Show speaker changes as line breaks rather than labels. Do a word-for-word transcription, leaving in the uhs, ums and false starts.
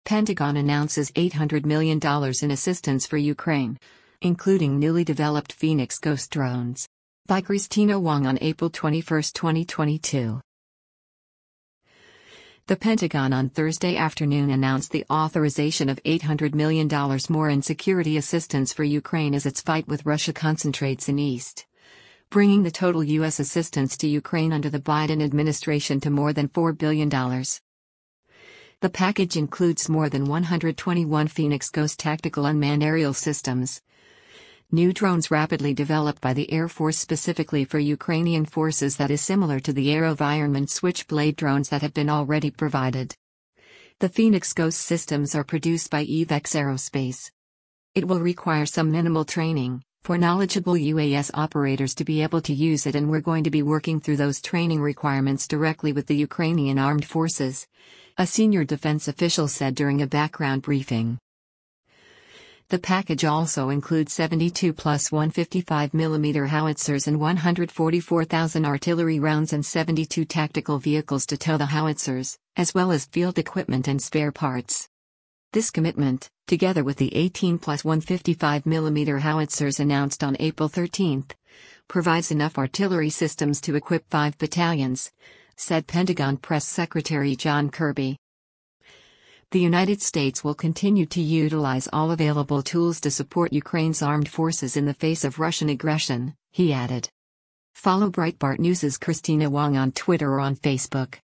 Pentagon announces eight hundred million dollars in assistance for Ukraine, including newly developed Phoenix Ghost drones. By Christina Wong on April twenty-first, twenty twenty-two. The Pentagon on Thursday afternoon announced the authorization of eight hundred million dollars more in security assistance for Ukraine as its fight with Russia concentrates in East, bringing the total U S assistance to Ukraine under the Biden administration to more than four billion dollars. The package includes more than one hundred twenty-one Phoenix Ghost tactical unmanned aerial systems, new drones rapidly developed by the Air Force specifically for Ukrainian forces that is similar to the AeroVironment Switchblade drones that have been already provided. The Phoenix Ghost systems are produced by Evex Aerospace. It will require some minimal training for knowledgeable U A S operators to be able to use it, and we're going to be working through those training requirements directly with the Ukrainian Armed Forces, a senior defense official said during a background briefing. The package also includes seventy-two plus one fifty-five millimeter howitzers and one hundred forty-four thousand artillery rounds and seventy-two tactical vehicles to tow the howitzers, as well as field equipment and spare parts. This commitment, together with the eighteen plus one fifty-five millimeter howitzers announced on April thirteenth, provides enough artillery systems to equip five battalions, said Pentagon Press Secretary John Kirby. The United States will continue to utilize all available tools to support Ukraine's armed forces in the face of Russian aggression, he added. Follow Breitbart News' Christina Wong on Twitter or on Facebook.